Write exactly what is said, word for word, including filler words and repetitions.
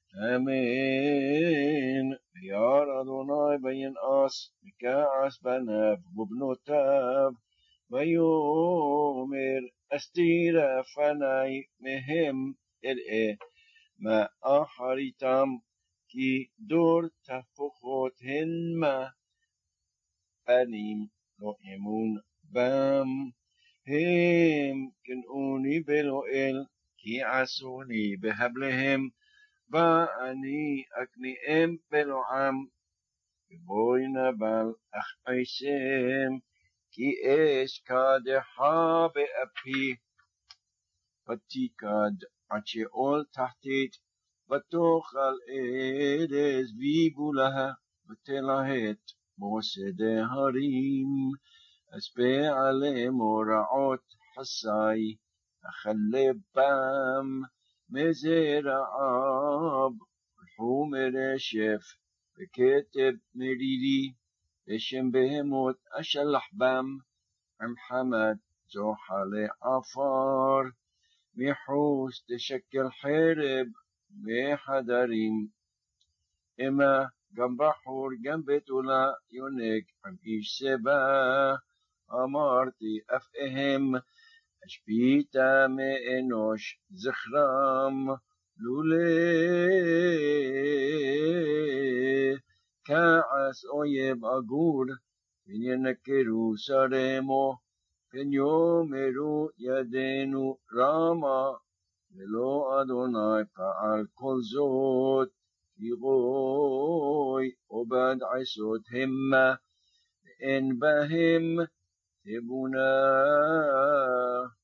אמן. וירא אדוני וינעש מכעס בניו ובנותיו, ויאמר אסתירה פני מהם אראה מה אחריתם, כי דור תהפוכות המה, פנים לא אמון בם. הם קנאוני בלואל, כי עשוני בהבליהם, ואני אקניהם בלועם. ובוי נבל אחעשם, כי אש קדחה באפי, ותיקד עד שאול תחתית, ותאכל ארז ויבולה, ותלהט מוסדי הרים. אספה עליהם הוראות חסי, אכלה בם מזרעב, וחומר רשף וכתב מרירי, ושם בהמות אשלח בם, עם חמת זוחלי עפר. מחוץ תשקל חרב בחדרים, אמה גם בחור גם בתולה יונק עם איש סבא. אמרתי אף אהם השפיטה מאנוש זכרם, לולא כעס אויב אגור, פן ינקרו שרמו, פן יאמרו ידינו רמה, ולא אדוני פעל כל זאת. כי גוי עובד עשות המה, ואין בהם תבונה.